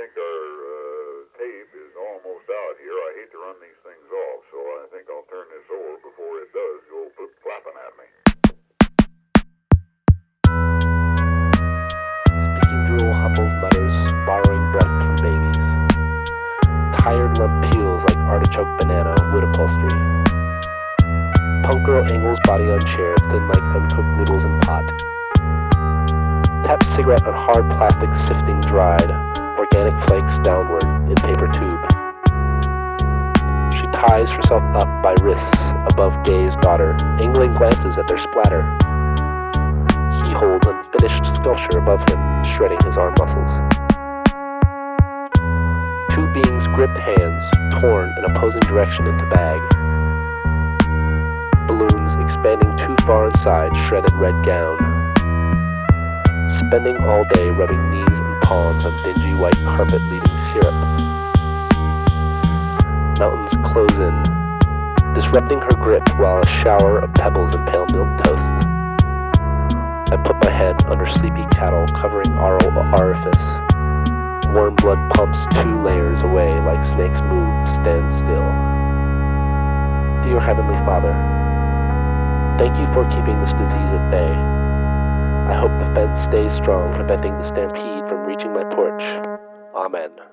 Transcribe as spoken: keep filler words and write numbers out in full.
think our uh, tape is almost out here. I hate to run these things off, so I think I'll turn this over before it does go flip-flapping at me. Speaking drool humbles mutters, borrowing breath from babies. Tired lump peels like artichoke banana, wood upholstery. Punk girl angles body on chair, thin like uncooked noodles in pot. Taps cigarette on hard plastic sifting dried, organic flakes downward in paper tube. She ties herself up by wrists above Gay's daughter, angling glances at their splatter. He holds unfinished sculpture above him, shredding his arm muscles. Two beings gripped hands, torn in opposing direction into bag. Balloons expanding too far inside shredded red gown. Spending all day rubbing knees and palms on dingy white carpet leading syrup. Mountains close in, disrupting her grip while a shower of pebbles and pale milk toast. I put my head under sleepy cattle covering aural orifice. Warm blood pumps two layers away like snakes move, stand still. Dear Heavenly Father, thank you for keeping this disease at bay. I hope the fence stays strong, preventing the stampede from reaching my porch. Amen.